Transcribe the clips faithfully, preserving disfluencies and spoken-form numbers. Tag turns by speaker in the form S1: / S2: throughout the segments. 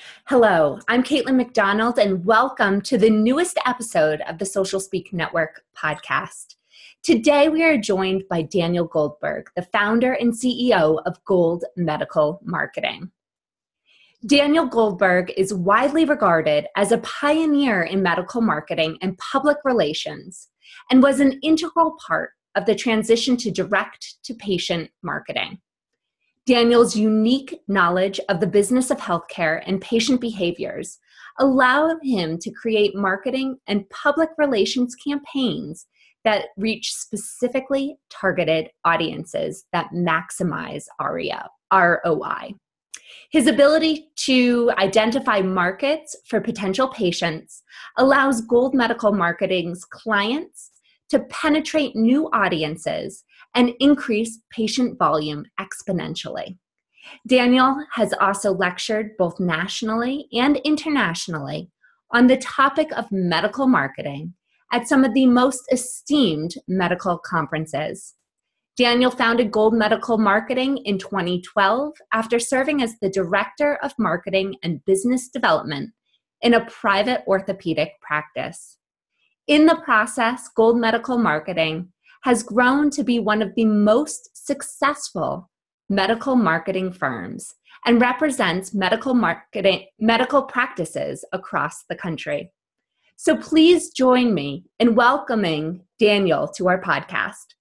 S1: Hello, I'm Caitlin McDonald, and welcome to the newest episode of the Social Speak Network podcast. Today, we are joined by Daniel Goldberg, the founder and C E O of Gold Medical Marketing. Daniel Goldberg is widely regarded as a pioneer in medical marketing and public relations, and was an integral part of the transition to direct-to-patient marketing. Daniel's unique knowledge of the business of healthcare and patient behaviors allowed him to create marketing and public relations campaigns that reach specifically targeted audiences that maximize R O I. His ability to identify markets for potential patients allows Gold Medical Marketing's clients to penetrate new audiences and increase patient volume exponentially. Daniel has also lectured both nationally and internationally on the topic of medical marketing at some of the most esteemed medical conferences. Daniel founded Gold Medical Marketing in twenty twelve after serving as the Director of Marketing and Business Development in a private orthopedic practice. In the process, Gold Medical Marketing has grown to be one of the most successful medical marketing firms and represents medical marketing, medical practices across the country. So please join me in welcoming Daniel to our podcast.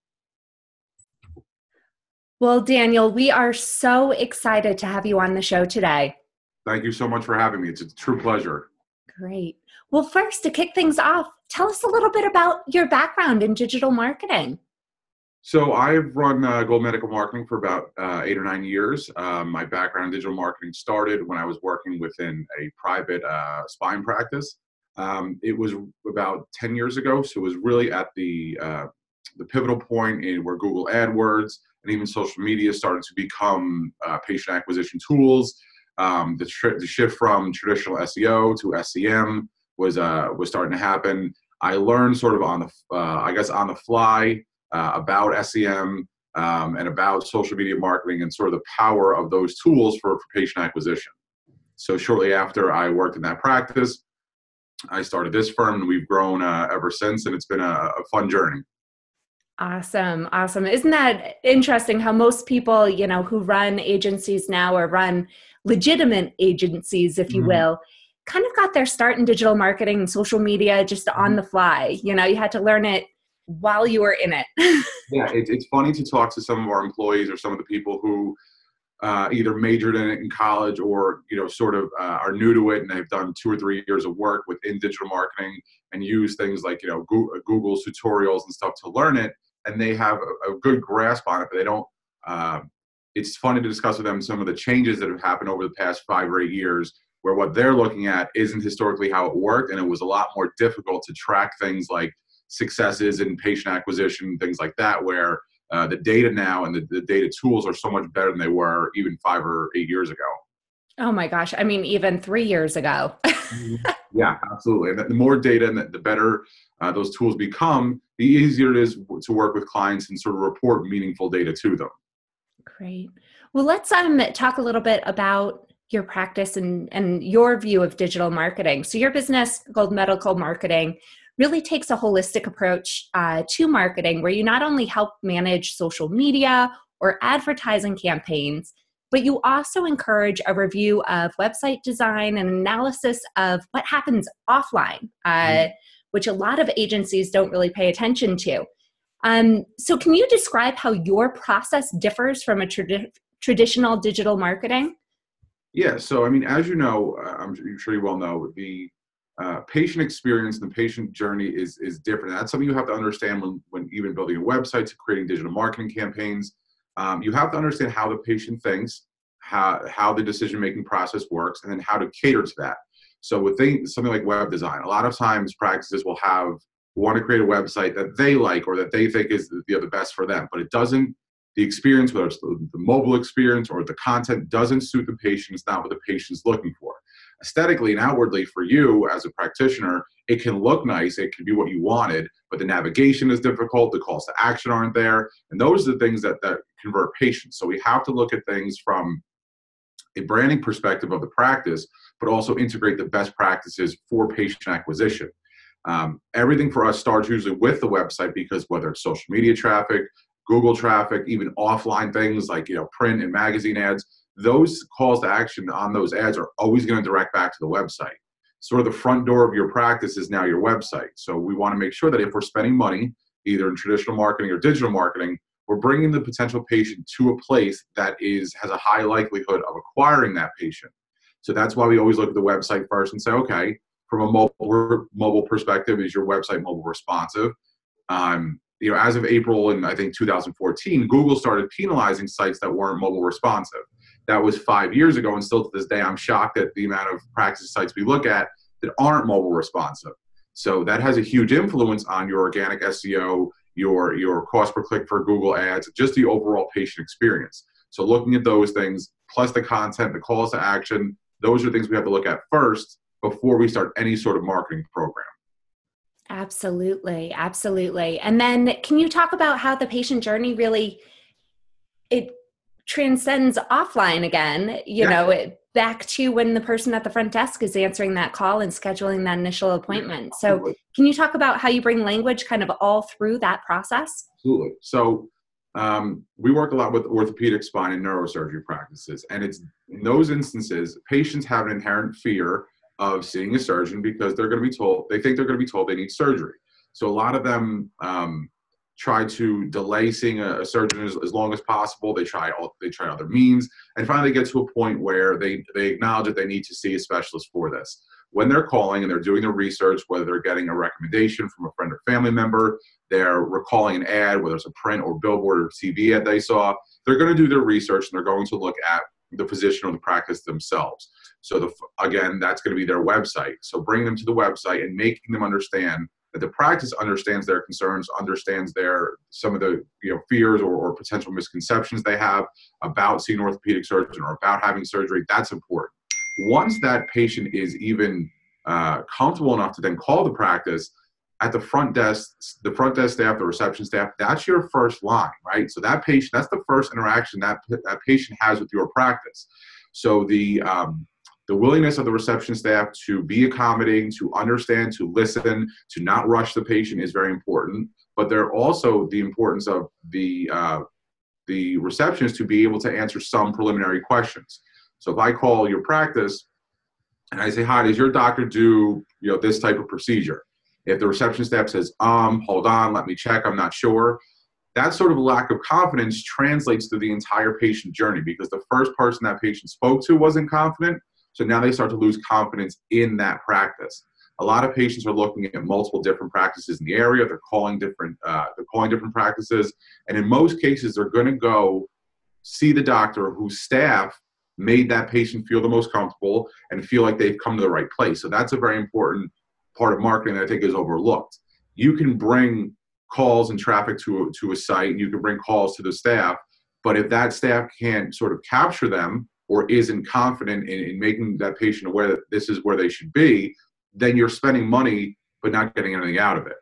S1: Well, Daniel, we are so excited to have you on the show today.
S2: Thank you so much for having me. It's a true pleasure.
S1: Great. Well, first, to kick things off, tell us a little bit about your background in digital marketing.
S2: So I've run uh, Gold Medical Marketing for about uh, eight or nine years. Um, my background in digital marketing started when I was working within a private uh, spine practice. Um, it was about ten years ago, so it was really at the uh, the pivotal point in where Google AdWords and even social media started to become uh, patient acquisition tools. Um, the, tr- the shift from traditional S E O to S E M was uh, was starting to happen. I learned sort of on the, uh, I guess on the fly uh, about S E M um, and about social media marketing and sort of the power of those tools for, for patient acquisition. So shortly after I worked in that practice, I started this firm, and we've grown uh, ever since, and it's been a, a fun journey.
S1: Awesome. Awesome. Isn't that interesting how most people, you know, who run agencies now or run legitimate agencies, if you
S2: Mm-hmm.
S1: will, kind of got their start in digital marketing and social media just on the fly. You know, you had to learn it while you were in it.
S2: Yeah, it, it's funny to talk to some of our employees or some of the people who uh, either majored in it in college or, you know, sort of uh, are new to it and they've done two or three years of work within digital marketing and use things like, you know, Google, Google's tutorials and stuff to learn it. And they have a, a good grasp on it, but they don't, uh, it's funny to discuss with them some of the changes that have happened over the past five or eight years, where what they're looking at isn't historically how it worked. And it was a lot more difficult to track things like successes in patient acquisition, things like that, where uh, the data now and the, the data tools are so much better than they were even five or eight years ago.
S1: Oh my gosh. I mean, even three years ago.
S2: Yeah, absolutely. And the more data and the, the better uh, those tools become, the easier it is to work with clients and sort of report meaningful data to them.
S1: Great. Well, let's um, talk a little bit about your practice and, and your view of digital marketing. So your business, Gold Medical Marketing, really takes a holistic approach uh, to marketing, where you not only help manage social media or advertising campaigns, but you also encourage a review of website design and analysis of what happens offline, uh, mm. which a lot of agencies don't really pay attention to. Um, so can you describe how your process differs from a tradi- traditional digital marketing?
S2: Yeah, so I mean, as you know, uh, I'm sure you well know, the uh, patient experience and the patient journey is is different. That's something you have to understand when, when even building a website to creating digital marketing campaigns. Um, you have to understand how the patient thinks, how how the decision-making process works, and then how to cater to that. So with things, something like web design, a lot of times practices will have want to create a website that they like or that they think is you know, the best for them, but it doesn't. The experience, whether it's the, the mobile experience or the content, doesn't suit the patient. It's not what the patient's looking for. Aesthetically and outwardly for you as a practitioner, it can look nice. It can be what you wanted, but the navigation is difficult. The calls to action aren't there. And those are the things that, that convert patients. So we have to look at things from a branding perspective of the practice, but also integrate the best practices for patient acquisition. Um, everything for us starts usually with the website, because whether it's social media traffic, Google traffic, even offline things like, you know, print and magazine ads, those calls to action on those ads are always going to direct back to the website. Sort of the front door of your practice is now your website. So we want to make sure that if we're spending money, either in traditional marketing or digital marketing, we're bringing the potential patient to a place that is has a high likelihood of acquiring that patient. So that's why we always look at the website first and say, okay, from a mobile mobile perspective, is your website mobile responsive? Um, you know, as of April in I think two thousand fourteen, Google started penalizing sites that weren't mobile responsive. That was five years ago, and still to this day, I'm shocked at the amount of practice sites we look at that aren't mobile responsive. So that has a huge influence on your organic S E O, your your cost per click for Google ads, just the overall patient experience. So looking at those things, plus the content, the calls to action, those are things we have to look at first before we start any sort of marketing program.
S1: Absolutely. Absolutely. And then can you talk about how the patient journey really, it transcends offline again, you yeah. know, it, back to when the person at the front desk is answering that call and scheduling that initial appointment. Yeah, so can you talk about how you bring language kind of all through that process?
S2: Absolutely. So um, we work a lot with orthopedic, spine, and neurosurgery practices. And it's in those instances, patients have an inherent fear of seeing a surgeon because they're going to be told, they think they're going to be told they need surgery. So a lot of them um, try to delay seeing a, a surgeon as, as long as possible. They try all, they try other means, and finally get to a point where they, they acknowledge that they need to see a specialist for this. When they're calling and they're doing their research, whether they're getting a recommendation from a friend or family member, they're recalling an ad, whether it's a print or billboard or T V ad they saw, they're going to do their research and they're going to look at the physician or the practice themselves. So the, again, that's going to be their website. So bring them to the website and making them understand that the practice understands their concerns, understands their some of the you know fears or, or potential misconceptions they have about seeing an orthopedic surgeon or about having surgery. That's important. Once that patient is even uh, comfortable enough to then call the practice, at the front desk, the front desk staff, the reception staff, that's your first line, right? So that patient, that's the first interaction that that patient has with your practice. So the um, the willingness of the reception staff to be accommodating, to understand, to listen, to not rush the patient is very important. But there also the importance of the uh, the receptionist to be able to answer some preliminary questions. So if I call your practice and I say, "Hi, does your doctor do you know this type of procedure?" If the reception staff says, um, hold on, let me check, I'm not sure, that sort of lack of confidence translates through the entire patient journey, because the first person that patient spoke to wasn't confident, so now they start to lose confidence in that practice. A lot of patients are looking at multiple different practices in the area, they're calling different, uh, they're calling different practices, and in most cases, they're gonna go see the doctor whose staff made that patient feel the most comfortable and feel like they've come to the right place. So that's a very important part of marketing that I think is overlooked. You can bring calls and traffic to a, to a site, and you can bring calls to the staff, but if that staff can't sort of capture them or isn't confident in, in making that patient aware that this is where they should be, then you're spending money but not getting anything out of it.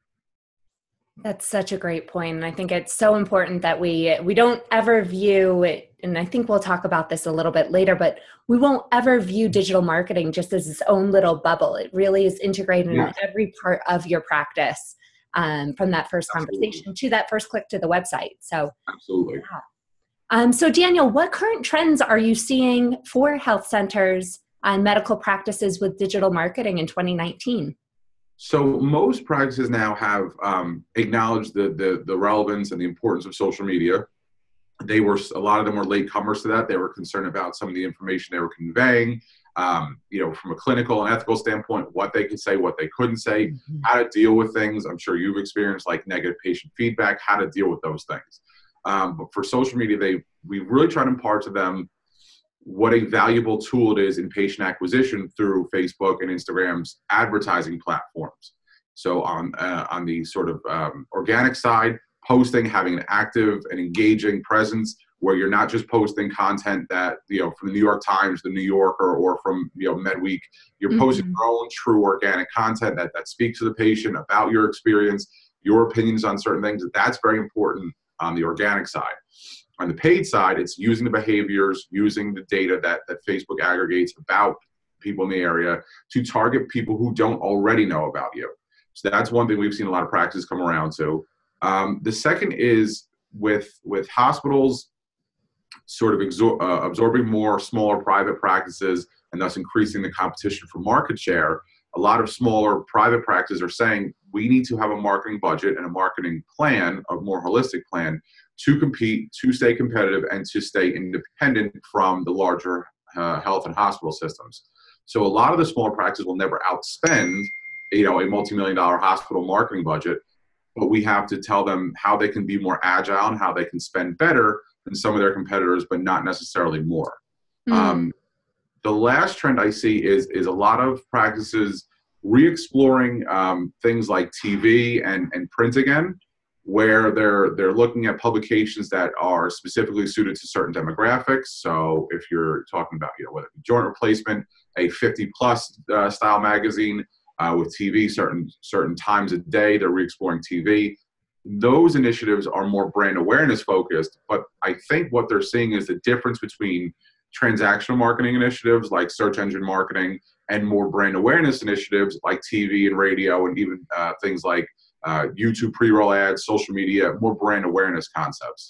S1: That's such a great point. And I think it's so important that we we don't ever view it, and I think we'll talk about this a little bit later, but we won't ever view digital marketing just as its own little bubble. It really is integrated yeah. in every part of your practice, um, from that first Absolutely. conversation to that first click to the website. So
S2: Absolutely.
S1: Yeah. Um, so Daniel, what current trends are you seeing for health centers and medical practices with digital marketing in twenty nineteen?
S2: So most practices now have um, acknowledged the, the the relevance and the importance of social media. They were a lot of them were latecomers to that. They were concerned about some of the information they were conveying, um, you know, from a clinical and ethical standpoint, what they could say, what they couldn't say, mm-hmm. how to deal with things. I'm sure you've experienced like negative patient feedback, how to deal with those things. Um, but for social media, they we really try to impart to them what a valuable tool it is in patient acquisition through Facebook and Instagram's advertising platforms. So on uh, on the sort of um, organic side, posting, having an active and engaging presence where you're not just posting content that, you know, from the New York Times, the New Yorker, or from, you know, MedWeek. You're mm-hmm. posting your own true organic content that, that speaks to the patient about your experience, your opinions on certain things. That's very important on the organic side. On the paid side, it's using the behaviors, using the data that, that Facebook aggregates about people in the area to target people who don't already know about you. So that's one thing we've seen a lot of practices come around to. Um, the second is with, with hospitals sort of exor- uh, absorbing more smaller private practices and thus increasing the competition for market share. A lot of smaller private practices are saying we need to have a marketing budget and a marketing plan, a more holistic plan, to compete, to stay competitive, and to stay independent from the larger uh, health and hospital systems. So a lot of the smaller practices will never outspend, you know, a multi-million dollar hospital marketing budget, but we have to tell them how they can be more agile and how they can spend better than some of their competitors, but not necessarily more. Mm. Um, the last trend I see is, is a lot of practices re-exploring um, things like T V and, and print again, where they're they're looking at publications that are specifically suited to certain demographics. So if you're talking about, you know, whether it be joint replacement, a fifty plus uh, style magazine uh, with T V certain certain times a day, they're re-exploring T V. Those initiatives are more brand awareness focused, but I think what they're seeing is the difference between transactional marketing initiatives like search engine marketing and more brand awareness initiatives like T V and radio and even uh, things like uh, YouTube pre-roll ads, social media, more brand awareness concepts.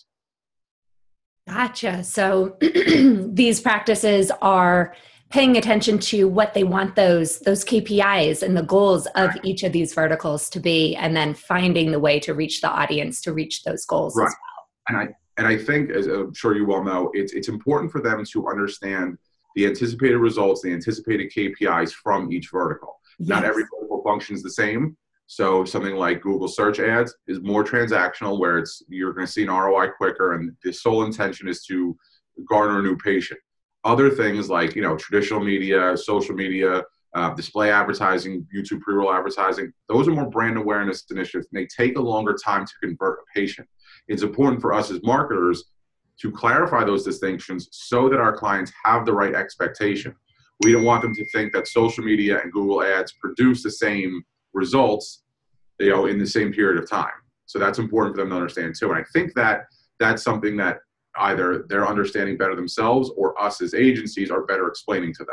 S1: Gotcha. So these practices are paying attention to what they want those those K P Is and the goals of
S2: Right.
S1: each of these verticals to be, and then finding the way to reach the audience to reach those goals
S2: Right.
S1: as well.
S2: And I and I think, as I'm sure you well know, it's it's important for them to understand the anticipated results, the anticipated K P Is from each vertical. Yes. Not every vertical functions the same. So something like Google search ads is more transactional, where it's you're going to see an R O I quicker, and the sole intention is to garner a new patient. Other things like, you know, traditional media, social media, uh, display advertising, YouTube pre-roll advertising, those are more brand awareness initiatives, and they take a longer time to convert a patient. It's important for us as marketers to clarify those distinctions so that our clients have the right expectation. We don't want them to think that social media and Google ads produce the same results, you know, in the same period of time. So that's important for them to understand too. And I think that that's something that either they're understanding better themselves or us as agencies are better explaining to them.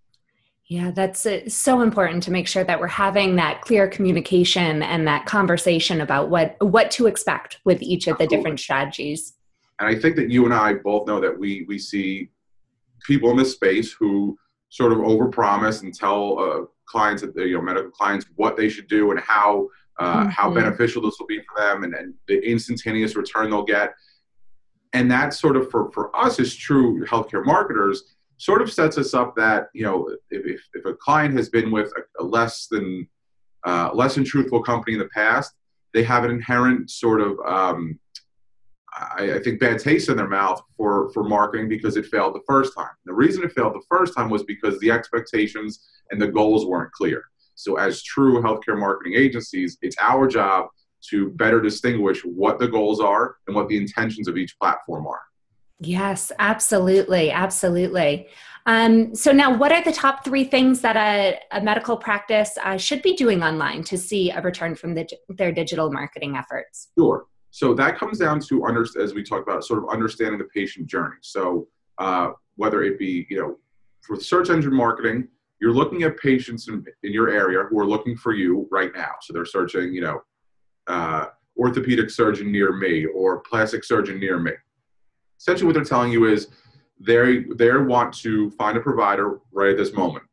S1: Yeah, that's uh, so important to make sure that we're having that clear communication and that conversation about what, what to expect with each of the
S2: Absolutely.
S1: different strategies.
S2: And I think that you and I both know that we we see people in this space who sort of overpromise and tell uh, clients, you know, medical clients, what they should do and how uh, mm-hmm. how beneficial this will be for them, and, and the instantaneous return they'll get. And that sort of, for, for us as true healthcare marketers, sort of sets us up that, you know, if, if, if a client has been with a, a less than uh, less than truthful company in the past, they have an inherent sort of, um, I, I think, bad taste in their mouth for, for marketing because it failed the first time. The reason it failed the first time was because the expectations and the goals weren't clear. So as true healthcare marketing agencies, it's our job to better distinguish what the goals are and what the intentions of each platform are.
S1: Yes, absolutely. Absolutely. Um, so now, what are the top three things that a, a medical practice uh, should be doing online to see a return from the, their digital marketing efforts?
S2: Sure. So that comes down to, under, as we talked about, sort of understanding the patient journey. So uh, whether it be, you know, for search engine marketing, you're looking at patients in, in your area who are looking for you right now. So they're searching, you know, uh, orthopedic surgeon near me or plastic surgeon near me. Essentially what they're telling you is they they want to find a provider right at this moment.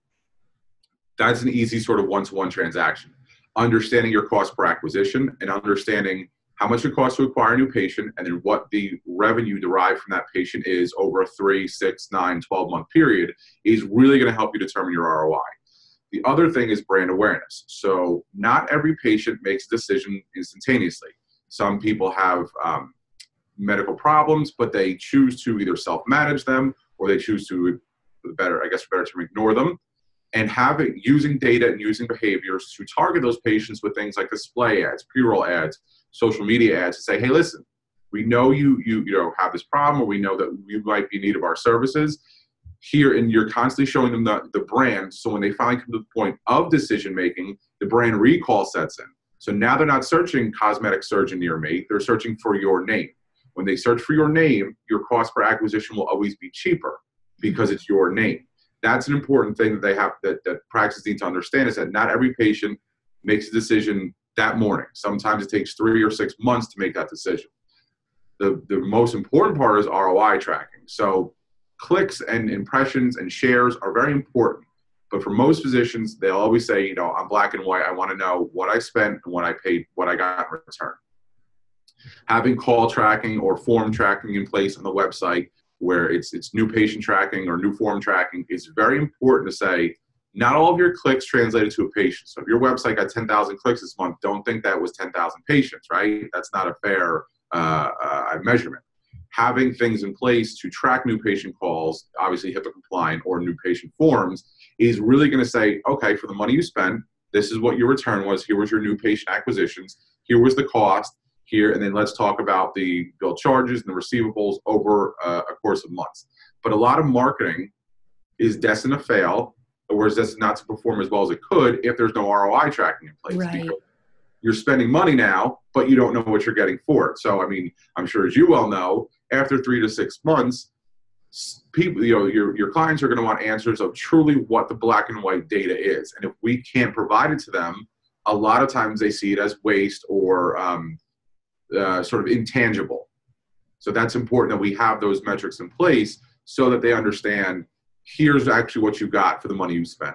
S2: That's an easy sort of one-to-one transaction. Understanding your cost per acquisition and understanding how much it costs to acquire a new patient and then what the revenue derived from that patient is over a three, six, nine, twelve month period is really going to help you determine your R O I. The other thing is brand awareness. So not every patient makes a decision instantaneously. Some people have um, medical problems, but they choose to either self-manage them or they choose to, better, I guess, better to ignore them. And having using data and using behaviors to target those patients with things like display ads, pre-roll ads, social media ads, to say, hey, listen, we know you you you know have this problem, or we know that you might be in need of our services. Here, and you're constantly showing them the, the brand, so when they finally come to the point of decision making, the brand recall sets in. So now they're not searching cosmetic surgeon near me, they're searching for your name. When they search for your name, your cost per acquisition will always be cheaper because it's your name. That's an important thing that they have that, that practices need to understand, is that not every patient makes a decision that morning. Sometimes it takes three or six months to make that decision. The, the most important part is R O I tracking. So clicks and impressions and shares are very important. But for most physicians, they'll always say, you know, I'm black and white. I want to know what I spent and what I paid, what I got in return. Having call tracking or form tracking in place on the website, where it's it's new patient tracking or new form tracking, is very important to say, not all of your clicks translated to a patient. So if your website got ten thousand clicks this month, don't think that was ten thousand patients, right? That's not a fair uh, uh, measurement. Having things in place to track new patient calls, obviously HIPAA compliant, or new patient forms, is really going to say, okay, for the money you spent, this is what your return was. Here was your new patient acquisitions. Here was the cost. Here, and then let's talk about the bill charges and the receivables over uh, a course of months. But a lot of marketing is destined to fail, or is destined not to perform as well as it could if there's no R O I tracking in place.
S1: Right.
S2: Because you're spending money now, but you don't know what you're getting for it. So, I mean, I'm sure, as you well know, after three to six months, people, you know, your, your clients are going to want answers of truly what the black and white data is. And if we can't provide it to them, a lot of times they see it as waste or um, uh, sort of intangible. So that's important that we have those metrics in place so that they understand, here's actually what you got for the money you spent.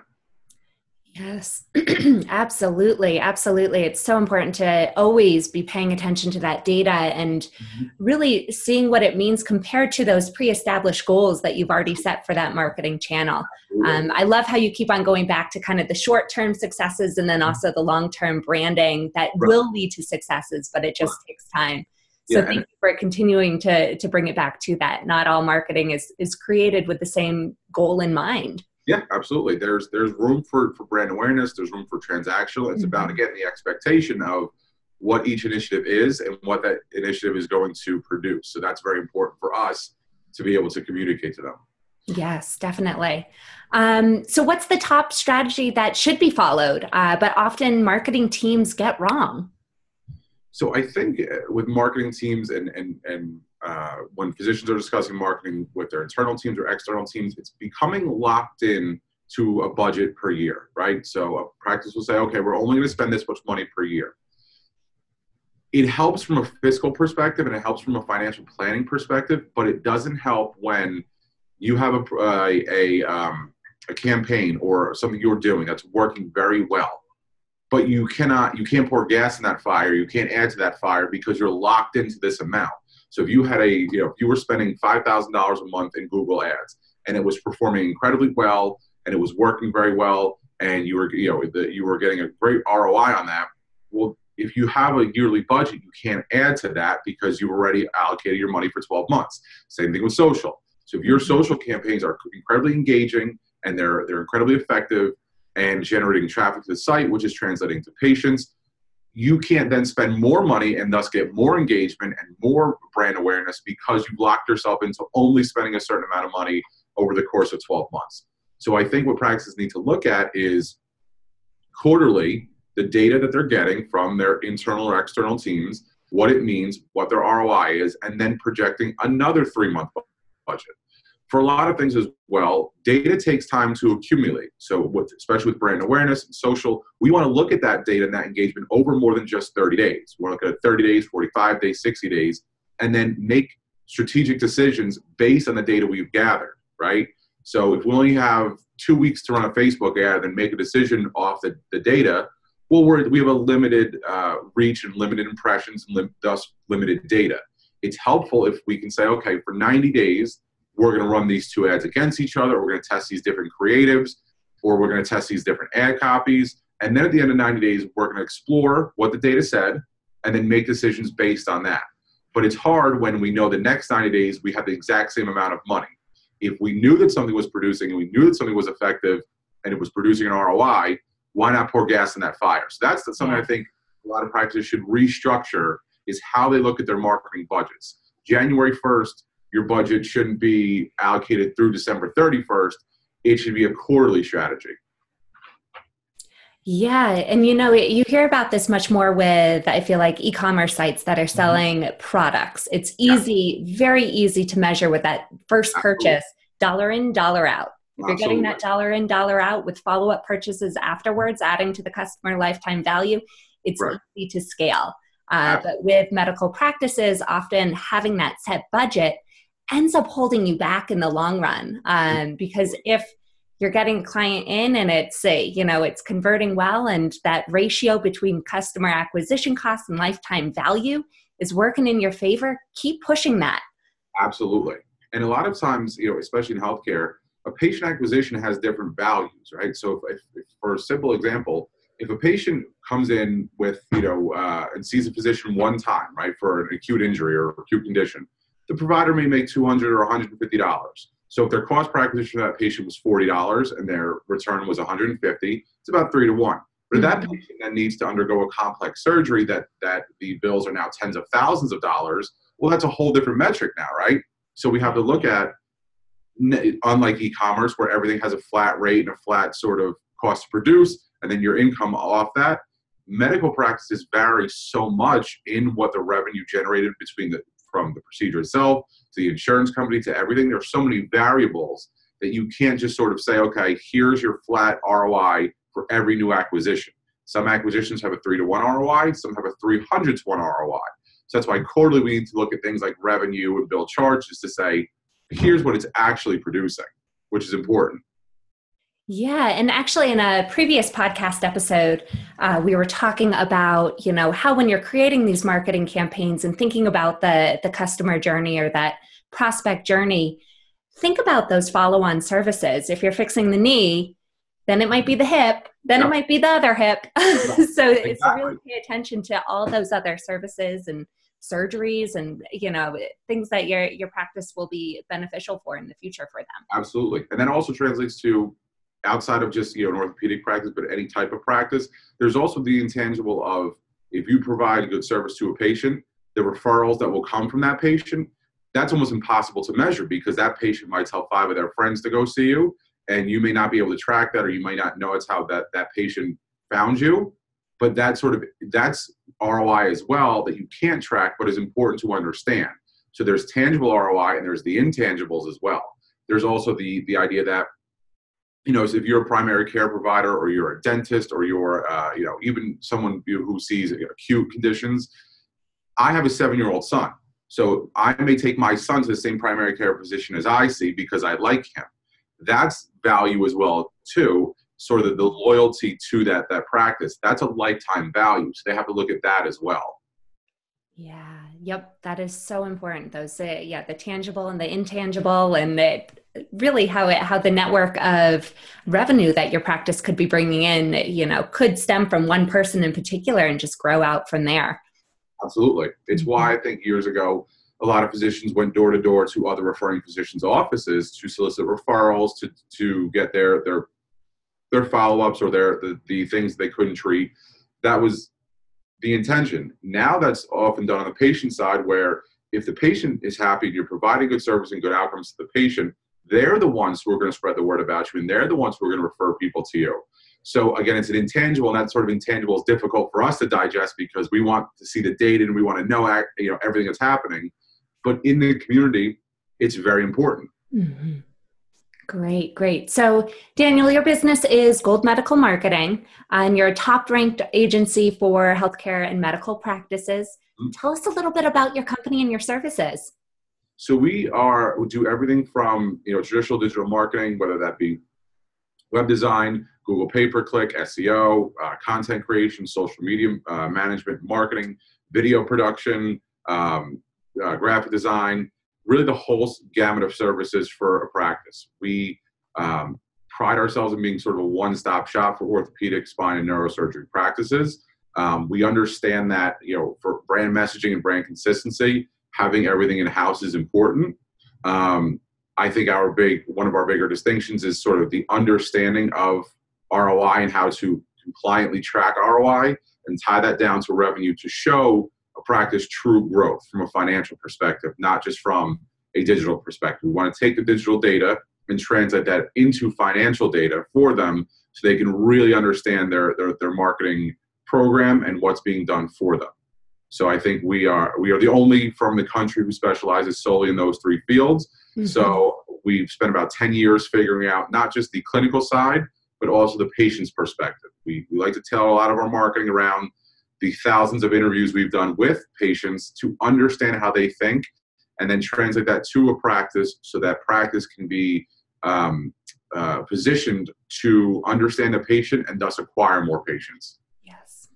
S1: Yes, absolutely. Absolutely. It's so important to always be paying attention to that data and mm-hmm. really seeing what it means compared to those pre-established goals that you've already set for that marketing channel. Um, I love how you keep on going back to kind of the short-term successes and then also the long-term branding that right. will lead to successes, but it just right. takes time. So yeah, thank you for continuing to, to bring it back to that. Not all marketing is, is created with the same goal in mind.
S2: Yeah, absolutely. There's there's room for, for brand awareness. There's room for transactional. It's mm-hmm. about, again, the expectation of what each initiative is and what that initiative is going to produce. So that's very important for us to be able to communicate to them.
S1: Yes, definitely. Um, so what's the top strategy that should be followed, uh, but often marketing teams get wrong?
S2: So I think with marketing teams and and and uh, when physicians are discussing marketing with their internal teams or external teams, it's becoming locked in to a budget per year, right? So a practice will say, okay, we're only going to spend this much money per year. It helps from a fiscal perspective and it helps from a financial planning perspective, but it doesn't help when you have a a, a, um, a campaign or something you're doing that's working very well. But you cannot, you can't pour gas in that fire. You can't add to that fire because you're locked into this amount. So if you had a, you know, if you were spending five thousand dollars a month in Google Ads and it was performing incredibly well and it was working very well and you were, you know, the, you were getting a great R O I on that, well, if you have a yearly budget, you can't add to that because you already allocated your money for twelve months. Same thing with social. So if your social campaigns are incredibly engaging and they're they're incredibly effective and generating traffic to the site, which is translating to patients, you can't then spend more money and thus get more engagement and more brand awareness because you've locked yourself into only spending a certain amount of money over the course of twelve months. So I think what practices need to look at is quarterly, the data that they're getting from their internal or external teams, what it means, what their R O I is, and then projecting another three-month budget. For a lot of things as well, data takes time to accumulate. So with, especially with brand awareness and social, we want to look at that data and that engagement over more than just thirty days. We want to look at thirty days, forty-five days, sixty days, and then make strategic decisions based on the data we've gathered, right? So if we only have two weeks to run a Facebook ad and make a decision off the, the data, well, we're, we have a limited uh, reach and limited impressions and lim- thus limited data. It's helpful if we can say, okay, for ninety days, we're going to run these two ads against each other. We're going to test these different creatives, or we're going to test these different ad copies. And then at the end of ninety days, we're going to explore what the data said and then make decisions based on that. But it's hard when we know the next ninety days, we have the exact same amount of money. If we knew that something was producing and we knew that something was effective and it was producing an R O I, why not pour gas in that fire? So that's something I think a lot of practices should restructure, is how they look at their marketing budgets. January first, your budget shouldn't be allocated through December thirty-first. It should be a quarterly strategy.
S1: Yeah. And you know, you hear about this much more with, I feel like, e-commerce sites that are
S2: Mhm.
S1: selling products. It's
S2: Yeah,
S1: easy, very easy to measure with that first
S2: absolutely.
S1: purchase, dollar in, dollar out. If you're getting
S2: Absolutely.
S1: that dollar in, dollar out with follow-up purchases afterwards, adding to the customer lifetime value, it's
S2: Right.
S1: easy to scale. Uh, but
S2: Absolutely.
S1: with medical practices, often having that set budget ends up holding you back in the long run. Um, because if you're getting a client in and it's a, you know, it's converting well, and that ratio between customer acquisition costs and lifetime value is working in your favor, keep pushing that.
S2: Absolutely. And a lot of times, you know, especially in healthcare, a patient acquisition has different values, right? So, if, if, for a simple example, if a patient comes in with, you know, uh, and sees a physician one time, right, for an acute injury or acute condition, the provider may make two hundred dollars or one hundred fifty dollars. So, if their cost per acquisition for that patient was forty dollars and their return was one hundred fifty dollars, it's about three to one. But if that
S1: Mhm.
S2: patient then needs to undergo a complex surgery that that the bills are now tens of thousands of dollars, well, that's a whole different metric now, right? So we have to look at, unlike e-commerce where everything has a flat rate and a flat sort of cost to produce, and then your income off that, medical practices vary so much in what the revenue generated between the from the procedure itself to the insurance company to everything. There's so many variables that you can't just sort of say, okay, here's your flat R O I for every new acquisition. Some acquisitions have a three to one R O I, some have a three hundred to one R O I. So that's why quarterly we need to look at things like revenue and bill charges to say, here's what it's actually producing, which is important.
S1: Yeah, and actually, in a previous podcast episode, uh, we were talking about, you know, how when you're creating these marketing campaigns and thinking about the the customer journey or that prospect journey, think about those follow-on services. If you're fixing the knee, then it might be the hip, then it
S2: Yep.
S1: might be the other hip.
S2: Right.
S1: so, so really
S2: Exactly.
S1: pay attention to all those other services and surgeries and, you know, things that your your practice will be beneficial for in the future for them.
S2: Absolutely. And that also translates to outside of just, you know, an orthopedic practice, but any type of practice. There's also the intangible of if you provide good service to a patient, the referrals that will come from that patient, that's almost impossible to measure because that patient might tell five of their friends to go see you, and you may not be able to track that, or you might not know it's how that, that patient found you. But that sort of that's R O I as well that you can't track, but is important to understand. So there's tangible R O I and there's the intangibles as well. There's also the the idea that, you know, so if you're a primary care provider or you're a dentist or you're, uh, you know, even someone who sees acute conditions, I have a seven-year-old son. So I may take my son to the same primary care physician as I see because I like him. That's value as well, too. Sort of the, the loyalty to that that practice. That's a lifetime value. So they have to look at that as well.
S1: Yeah, yep, that is so important. Those, uh, yeah, the tangible and the intangible, and the, really how it, how the network of revenue that your practice could be bringing in, you know, could stem from one person in particular and just grow out from there.
S2: Absolutely. It's why
S1: Mhm.
S2: I think years ago, a lot of physicians went door to door to other referring physicians' offices to solicit referrals, to to get their their their follow-ups or their the, the things they couldn't treat. That was the intention. Now that's often done on the patient side where if the patient is happy and you're providing good service and good outcomes to the patient, they're the ones who are going to spread the word about you and they're the ones who are going to refer people to you. So again, it's an intangible, and that sort of intangible is difficult for us to digest because we want to see the data and we want to know, you know, everything that's happening. But in the community, it's very important.
S1: Mhm. Great, great. So, Daniel, your business is Gold Medical Marketing, and you're a top ranked agency for healthcare and medical practices. Tell us a little bit about your company and your services.
S2: So we are we do everything from, you know, traditional digital marketing, whether that be web design, Google pay-per-click, S E O, uh, content creation, social media uh, management, marketing, video production, um, uh, graphic design, really the whole gamut of services for a practice. We um, pride ourselves in being sort of a one-stop shop for orthopedic, spine, and neurosurgery practices. Um, we understand that, you know, for brand messaging and brand consistency, having everything in-house is important. Um, I think our big one of our bigger distinctions is sort of the understanding of R O I and how to compliantly track R O I and tie that down to revenue to show a practice true growth from a financial perspective, not just from a digital perspective. We want to take the digital data and translate that into financial data for them so they can really understand their, their, their marketing program and what's being done for them. So I think we are we are the only firm in the country who specializes solely in those three fields. Mm-hmm. So we've spent about ten years figuring out not just the clinical side, but also the patient's perspective. We, we like to tell a lot of our marketing around the thousands of interviews we've done with patients to understand how they think and then translate that to a practice so that practice can be um, uh, positioned to understand the patient and thus acquire more patients.
S1: Yes.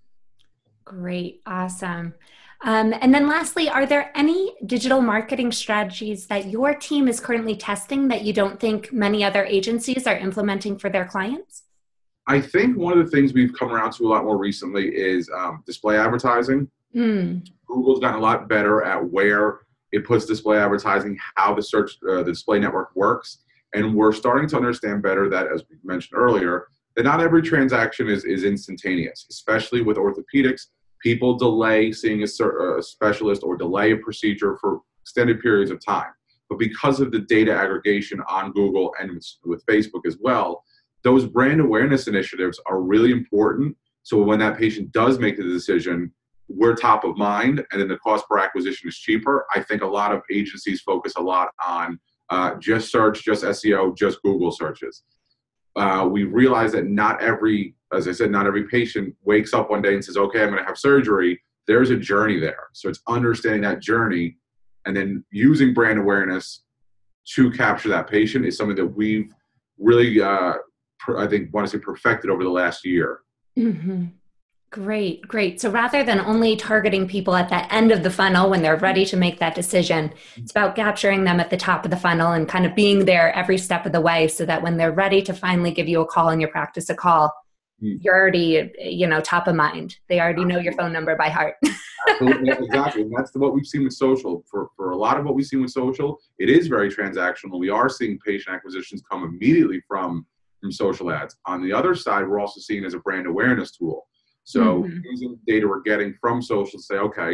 S1: Great. Awesome. Um, and then lastly, are there any digital marketing strategies that your team is currently testing that you don't think many other agencies are implementing for their clients?
S2: I think one of the things we've come around to a lot more recently is um, display advertising. Mm. Google's gotten a lot better at where it puts display advertising, how the search, uh, the display network works. And we're starting to understand better that, as we mentioned earlier, that not every transaction is, is instantaneous, especially with orthopedics. People delay seeing a, a specialist or delay a procedure for extended periods of time. But because of the data aggregation on Google and with, with Facebook as well, those brand awareness initiatives are really important. So when that patient does make the decision, we're top of mind, and then the cost per acquisition is cheaper. I think a lot of agencies focus a lot on uh, just search, just S E O, just Google searches. Uh, we realize that not every, as I said, not every patient wakes up one day and says, okay, I'm going to have surgery. There's a journey there. So it's understanding that journey and then using brand awareness to capture that patient is something that we've really, uh, I think, want to say perfected over the last year.
S1: Mm-hmm. Great, great. So rather than only targeting people at the end of the funnel when they're ready to make that decision, it's about capturing them at the top of the funnel and kind of being there every step of the way so that when they're ready to finally give you a call and your practice a call, mm. you're already, you know, top of mind. They already know your phone number by heart.
S2: Absolutely, exactly. And that's what we've seen with social. For, for a lot of what we've seen with social, it is very transactional. We are seeing patient acquisitions come immediately from, from social ads. On the other side, we're also seeing it as a brand awareness tool. So mm-hmm. using data we're getting from social to say, okay,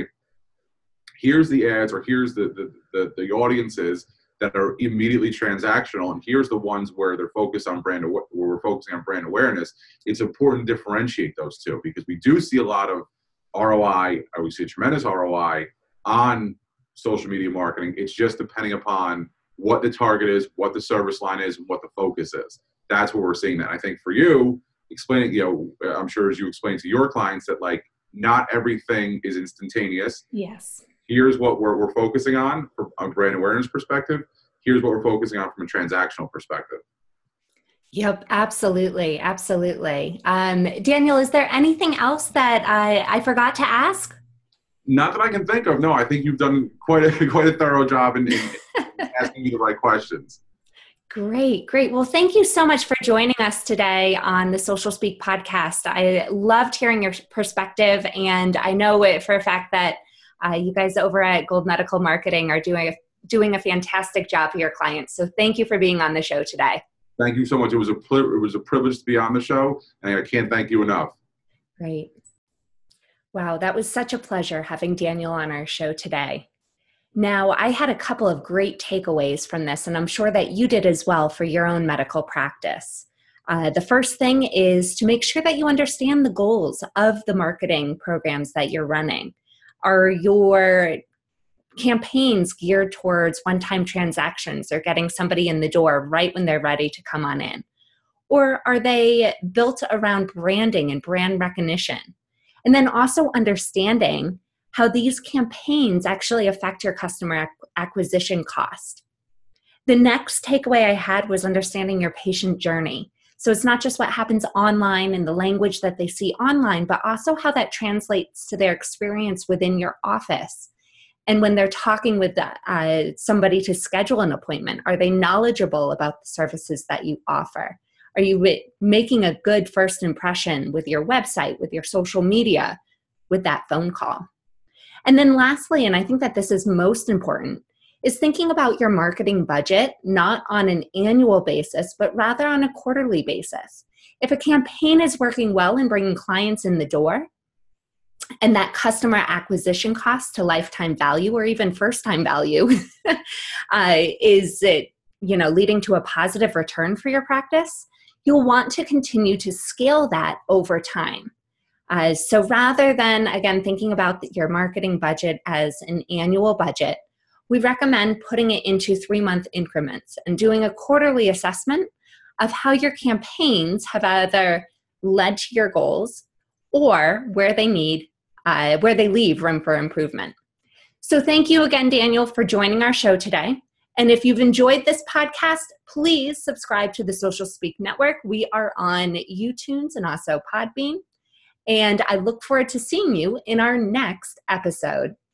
S2: here's the ads or here's the, the, the, the audiences that are immediately transactional, and here's the ones where they're focused on brand, where we're focusing on brand awareness. It's important to differentiate those two because we do see a lot of R O I, or we see a tremendous R O I on social media marketing. It's just depending upon what the target is, what the service line is, and what the focus is. That's where we're seeing that. I think for you, explaining, you know, I'm sure as you explain to your clients that like not everything is instantaneous.
S1: Yes.
S2: Here's what we're, we're focusing on from a brand awareness perspective. Here's what we're focusing on from a transactional perspective.
S1: Yep, absolutely. Absolutely. Um, Daniel, is there anything else that I, I forgot to ask?
S2: Not that I can think of. No, I think you've done quite a, quite a thorough job in, in asking me the right questions.
S1: Great, great. Well, thank you so much for joining us today on the Social Speak podcast. I loved hearing your perspective, and I know it for a fact that uh, you guys over at Gold Medical Marketing are doing a, doing a fantastic job for your clients. So thank you for being on the show today.
S2: Thank you so much. It was a it was a privilege to be on the show, and I can't thank you enough.
S1: Great. Wow, that was such a pleasure having Daniel on our show today. Now, I had a couple of great takeaways from this, and I'm sure that you did as well for your own medical practice. Uh, the first thing is to make sure that you understand the goals of the marketing programs that you're running. Are your campaigns geared towards one-time transactions or getting somebody in the door right when they're ready to come on in? Or are they built around branding and brand recognition? And then also understanding how these campaigns actually affect your customer ac- acquisition cost. The next takeaway I had was understanding your patient journey. So it's not just what happens online and the language that they see online, but also how that translates to their experience within your office. And when they're talking with uh, somebody to schedule an appointment, are they knowledgeable about the services that you offer? Are you w- making a good first impression with your website, with your social media, with that phone call? And then lastly, and I think that this is most important, is thinking about your marketing budget, not on an annual basis, but rather on a quarterly basis. If a campaign is working well and bringing clients in the door, and that customer acquisition cost to lifetime value or even first-time value uh, is it, you know, leading to a positive return for your practice, you'll want to continue to scale that over time. Uh, so rather than, again, thinking about your marketing budget as an annual budget, we recommend putting it into three-month increments and doing a quarterly assessment of how your campaigns have either led to your goals or where they need, uh, where they leave room for improvement. So thank you again, Daniel, for joining our show today. And if you've enjoyed this podcast, please subscribe to the Social Speak Network. We are on YouTube and also Podbean. And I look forward to seeing you in our next episode.